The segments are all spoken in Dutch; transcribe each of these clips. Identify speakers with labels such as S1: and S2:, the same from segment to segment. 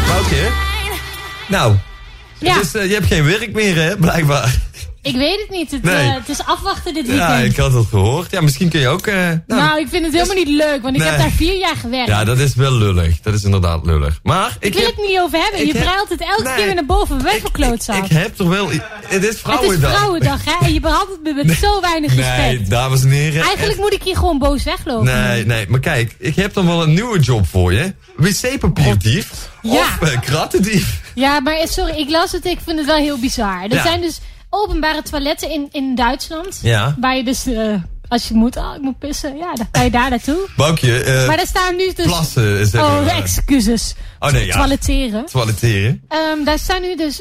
S1: Boukje? Nou,
S2: Ja.
S1: dus, je hebt geen werk meer, hè, blijkbaar.
S2: Ik weet het niet.
S1: Nee.
S2: Het is afwachten dit weekend.
S1: Ja, ik had het gehoord. Ja, misschien kun je ook...
S2: Nou, ik vind het helemaal niet leuk, want ik heb daar 4 jaar gewerkt.
S1: Ja, dat is wel lullig. Dat is inderdaad lullig. Maar
S2: ik wil het niet over hebben. Je breilt het elke keer weer naar boven. Weg voor klootzak.
S1: Ik heb toch wel... Het is Vrouwendag.
S2: Het is Vrouwendag, hè? En je behandelt me met zo weinig respect.
S1: Nee, dames en heren.
S2: Eigenlijk moet ik hier gewoon boos weglopen.
S1: Nee, maar kijk. Ik heb dan wel een nieuwe job voor je. Wc-papierdief.
S2: Ja.
S1: Of krattendief.
S2: Ja, maar sorry, ik las het. Ik vind het wel heel bizar. Er zijn dus openbare toiletten in Duitsland. Ja. Waar je dus... als je moet, ik moet pissen, ja, dan kan je daar naartoe.
S1: Bankje,
S2: maar daar staan nu dus...
S1: Plassen is
S2: excuses. Toiletteren.
S1: Toiletteren.
S2: Daar staan nu dus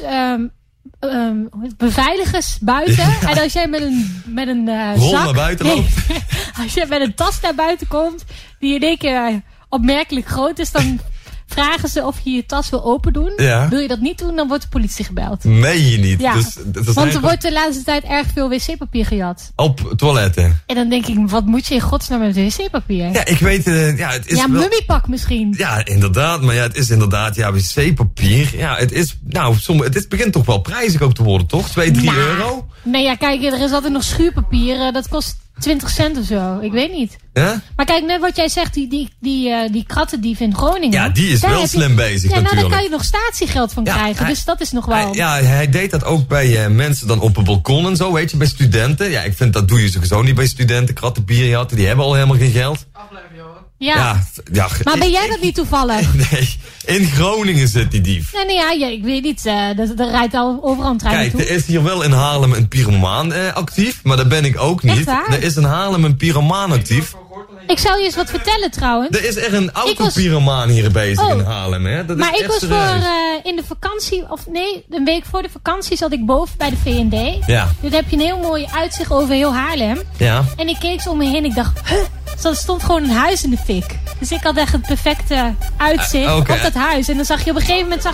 S2: beveiligers buiten. En als jij met een
S1: rol
S2: zak...
S1: naar buiten loopt.
S2: Als jij met een tas naar buiten komt, die in één keer opmerkelijk groot is, dan... vragen ze of je je tas wil open doen. Ja. Wil je dat niet doen, dan wordt de politie gebeld.
S1: Meen je niet?
S2: Ja.
S1: Dus,
S2: want er wordt de laatste tijd erg veel wc-papier gejat.
S1: Op toiletten. En
S2: dan denk ik, wat moet je in godsnaam met wc-papier?
S1: Ja, ik weet... het is
S2: mummiepak misschien.
S1: Ja, inderdaad. Maar ja, het is inderdaad... Ja, wc-papier. Ja, het is... Nou, het begint toch wel prijzig ook te worden, toch? 2-3 euro?
S2: Nee, ja, kijk, er is altijd nog schuurpapier. Dat kost 20 cent of zo. Ik weet niet.
S1: Ja?
S2: Maar kijk, net wat jij zegt, die krattendief in Groningen.
S1: Ja, die is wel slim bezig natuurlijk.
S2: Nou, daar kan je nog statiegeld van krijgen. Dus dat is nog wel...
S1: Hij deed dat ook bij mensen dan op een balkon en zo, weet je, bij studenten. Ja, ik vind dat doe je sowieso niet bij studenten. Krattenbier jatten, die hebben al helemaal geen geld.
S3: Afblijven, joh.
S2: Ja. Maar ben jij dat niet toevallig?
S1: Nee, in Groningen zit die dief.
S2: Nee, ik weet niet. Er rijdt al overal een trein naartoe.
S1: Kijk, er is hier wel in Haarlem een pyromaan actief, maar dat ben ik ook niet.
S2: Echt waar?
S1: Er is in Haarlem een pyromaan actief.
S2: Ik zou je eens wat vertellen trouwens.
S1: Er is echt een autopyromaan hier bezig in Haarlem, hè? Dat
S2: maar
S1: is
S2: ik was in de vakantie, of nee, een week voor de vakantie zat ik boven bij de V&D. Ja. Dus heb je een heel mooi uitzicht over heel Haarlem. Ja. En ik keek zo om me heen, ik dacht, er stond gewoon een huis in de fik. Dus ik had echt het perfecte uitzicht op dat huis. En dan zag je op een gegeven moment,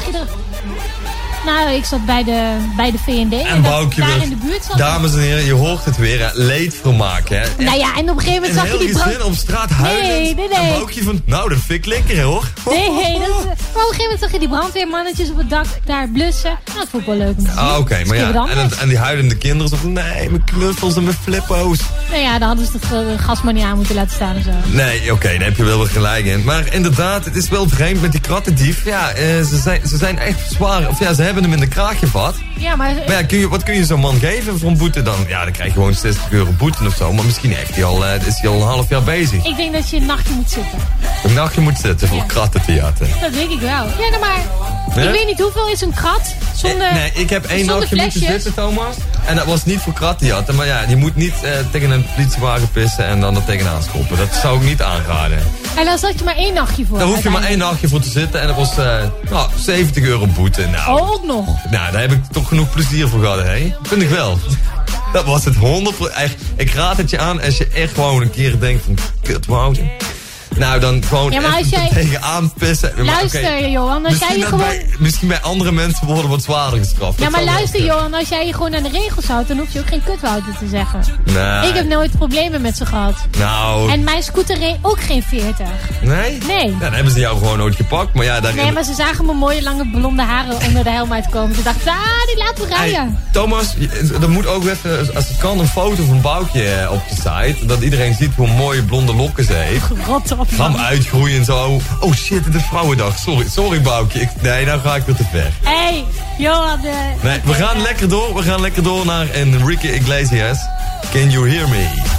S2: Nou, ik zat bij de V&D en
S1: Boukje
S2: daar in de buurt zat.
S1: Dames en heren, je hoort het weer, hè? Leedvermaak, hè?
S2: Nou ja, en op een gegeven moment zag je die
S1: gezin op straat huilend. Nee. En Boukje van, nou, dat vind ik lekker, hoor.
S2: Nee, maar op een gegeven moment zag je die brandweermannetjes op het dak daar blussen. Nou, dat vond ik wel leuk om te zien.
S1: Oké, maar ja, en die huilende kinderen zo van, nee, mijn knuffels en mijn flippo's.
S2: Nou ja, dan hadden ze de gas maar niet aan moeten laten staan en zo.
S1: Nee, oké, daar heb je wel weer gelijk in. Maar inderdaad, het is wel vreemd met die krattendief. Ja, ze zijn echt zwaar, of ja, ze hebben hem in de kraag gevat.
S2: Ja, maar
S1: ja, wat kun je zo'n man geven voor een boete dan? Ja, dan krijg je gewoon 60 euro boete of zo. Maar misschien is hij al een half jaar bezig.
S2: Ik denk dat je een nachtje moet zitten.
S1: Een nachtje moet zitten voor kratten te jatten.
S2: Dat denk ik wel. Ja, nou maar, ik weet niet hoeveel is een krat zonder
S1: Nee, ik heb 1 nachtje moeten zitten, Thomas. En dat was niet voor kratten jatten. Maar ja, je moet niet tegen een politiewagen pissen en dan er tegenaan schoppen. Dat zou ik niet aanraden.
S2: En dan zat je maar 1 nachtje voor.
S1: Daar hoef je maar 1 nachtje voor te zitten. En dat was 70 euro boete. Nou,
S2: ook nog.
S1: Nou, daar heb ik toch genoeg plezier voor gehad, hè? Vind ik wel. Dat was het 100%. Ik raad het je aan als je echt gewoon een keer denkt van... Kut, Wouter. Nou, dan gewoon tegenaan pissen.
S2: Luister, Johan, als jij je gewoon...
S1: Misschien bij andere mensen worden wat zwaarder gestraft.
S2: Ja, maar luister, Johan, als jij je gewoon aan de regels houdt... dan hoef je ook geen kutwouter te zeggen.
S1: Nee.
S2: Ik heb nooit problemen met ze gehad.
S1: Nou...
S2: En mijn scooter reed ook geen 40.
S1: Nee?
S2: Nee.
S1: Ja, dan hebben ze jou gewoon nooit gepakt. Maar ja,
S2: Nee, maar ze zagen mijn mooie lange blonde haren onder de helm uitkomen. Ze dachten, die laten we rijden.
S1: Hey, Thomas, er moet ook even, als het kan, een foto van Boukje op je site. Dat iedereen ziet hoe mooie blonde lokken ze heeft.
S2: Rot op.
S1: Ga hem uitgroeien en zo. Oh shit, het is Vrouwendag. Sorry Boukje. Nee, nou ga ik weer te ver.
S2: Hey, Johan.
S1: Nee, we gaan lekker door. We gaan lekker door naar Enrique Iglesias. Can you hear me?